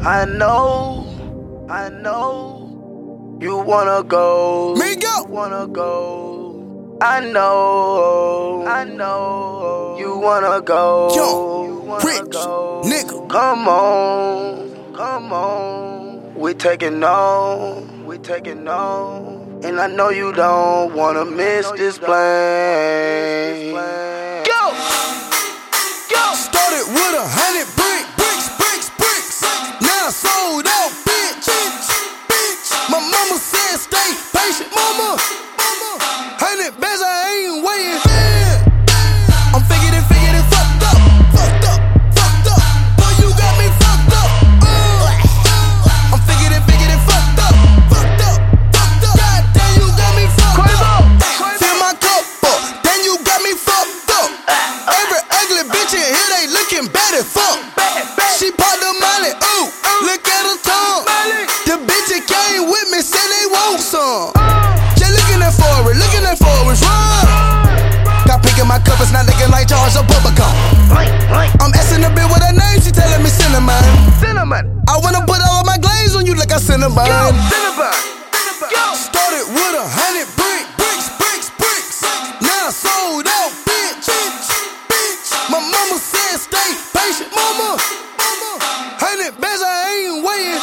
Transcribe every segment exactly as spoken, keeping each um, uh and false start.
I know, I know, you wanna go. Me go. You wanna go. I know, I know, you wanna go. Yo, rich go. nigga. Come on, come on. We taking on, we taking on. And I know you don't wanna miss this plane. Go! Go! Started with a hundred bricks, bricks, bricks, bricks. Now I sold out, bitch, bitch, bitch. My mama said stay patient, mama. Hundred bands, I ain't waiting. I'm figured and figured and fucked up, fucked up, fucked up. Boy, you got me fucked up. Uh. I'm figured and figured and fucked up, fucked up, fucked up. Goddamn, you got me fucked up. Fill my cup up, then you got me fucked up. Every ugly bitch in here, they looking bad as fuck. She popped the molly, ooh, look at her tongue. The bitch that came with me said they want some. Just looking at forward, looking at forward, run. Got pink in my covers, not looking like George or Bubblegum. I'm asking a bitch what her name, she telling me cinnamon. Cinnamon. I wanna put all of my glaze on you like a cinnamon. Go, cinnamon. Go. Started with a hundred bricks, bricks, bricks, bricks. Now I sold out, bitch, bitch, bitch. My mama said stay patient, mama. Hundred bands, I ain't waiting.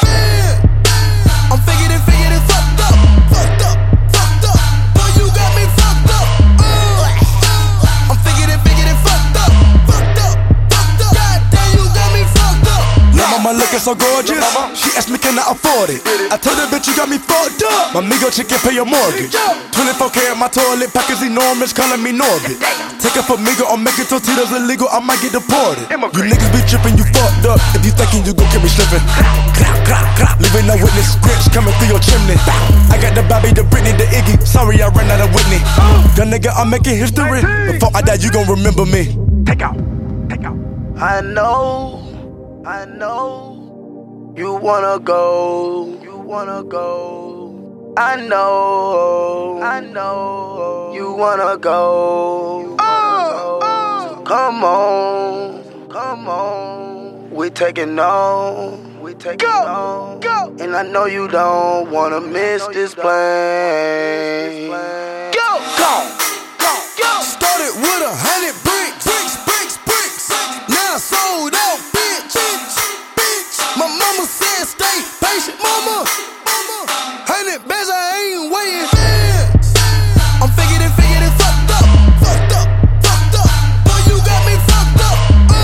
I'm figured and figured and fucked up, fucked up, fucked up. Boy, you got me fucked up. Uh. I'm figured and figured and fucked up, fucked up, fucked up. Goddamn, you got me fucked up. Now mama looking so gorgeous, she asked me can I afford it. I told her bitch you got me fucked up. My Migo chicken pay your mortgage. twenty-four karat my toilet pack is enormous, calling me Norbit. Take it for Migo, I'm making tortillas illegal, I might get deported. You niggas be tripping, you fucked up. If you thinking you gon' get me slipping, leaving no witness, scripts coming through your chimney. I got the Bobby, the Britney, the Iggy. Sorry I ran out of Whitney. Young nigga, I'm making history. Before I die, you gon' remember me. Take out, take out. I know, I know, you wanna go, you wanna go. I know, I know, you wanna go. Oh, oh. So come on, come on. We taking on, we taking Go, on. go. And I know you don't wanna miss this plane. Go, go, go, go. Started with a hundred bricks, bricks, bricks, bricks. Now I sold out, bitch, bitch, bitch. My mama said stay patient, mama. Hundred bands, I ain't waiting. I'm figured and figured and fucked up, fucked up, fucked up. Boy, you got me fucked up.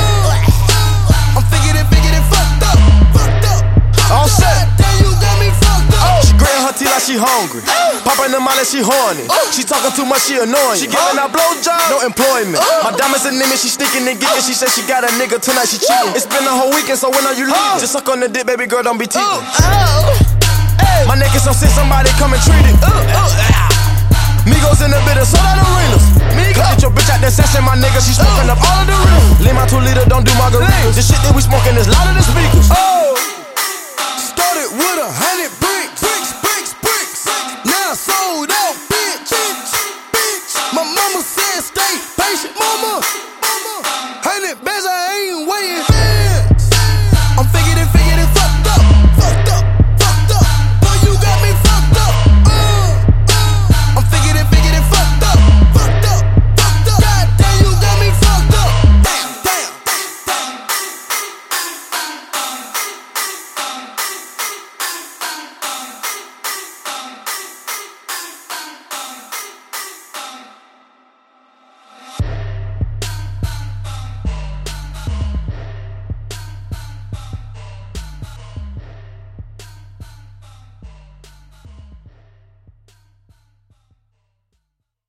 Uh. I'm figured and figured and fucked up, fucked up. All set. Damn, you got me fucked up. She gritting her teeth like she hungry. Popping them out like she horny. She talking too much, she annoying. She giving out blowjobs, no employment. My diamonds and name, she sticking and getting. She said she got a nigga tonight, she cheating. It's been a whole weekend, so when are you leaving? Just suck on the dick, baby girl, don't be teasing. My neck is so sick, somebody come and treat it. Migos in the bitter, sold out arenas. Migos. Get your bitch out that session, my nigga, she smoking up all of the rooms. Lean my two liter, don't do margaritas. The shit that we smoking